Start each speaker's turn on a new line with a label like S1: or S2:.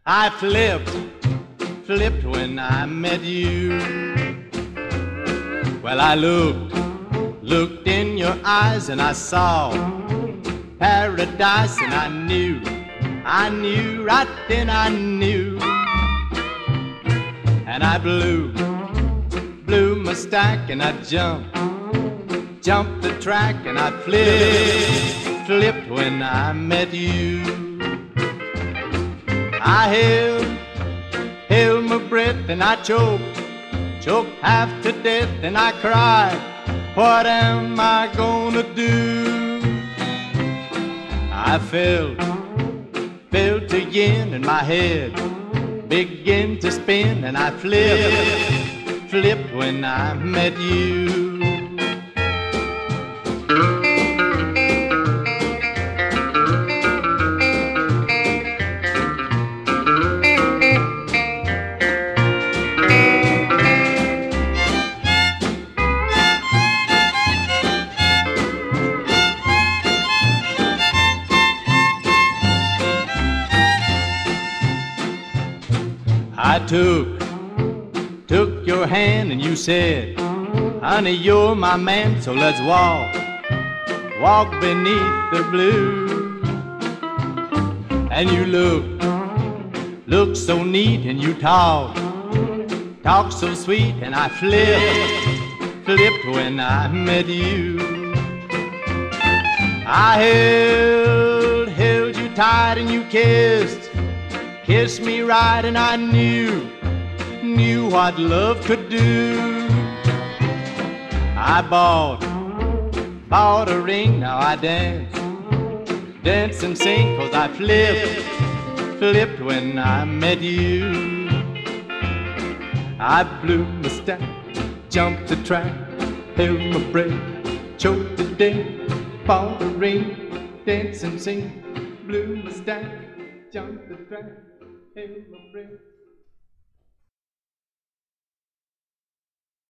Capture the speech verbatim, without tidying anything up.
S1: I flipped, flipped when I met you. Well, I looked, looked in your eyes and I saw paradise, and I knew, I knew, right then I knew. And I blew, blew my stack and I jumped, jumped the track, and I flipped, flipped when I met you. I held, held my breath and I choked, choked half to death, and I cried, what am I gonna do? I felt, felt again, and my head began to spin, and I flipped, flipped when I met you. I took, took your hand and you said, honey, you're my man, so let's walk, walk beneath the blue. And you looked, looked so neat, and you talked, talked so sweet, and I flipped, flipped when I met you. I held, held you tight and you kissed, kissed me right, and I knew, knew what love could do. I bought, bought a ring, now I dance, dance and sing, 'cause I flipped, flipped when I met you. I blew my stack, jumped the track, held my breath, choked to death, bought a ring, dance and sing, blew my stack, jumped the track, held my breath.